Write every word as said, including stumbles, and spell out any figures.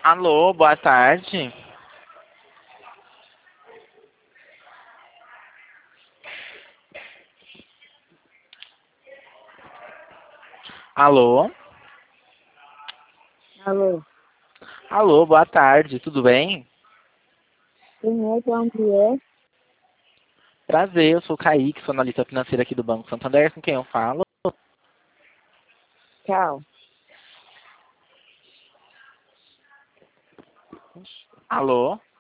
Alô, boa tarde. Alô? Alô, Alô, boa tarde, tudo bem? quem é, de onde é? Prazer, eu sou o Kaique, sou analista financeira aqui do Banco Santander, com quem eu falo? Tchau. Alô?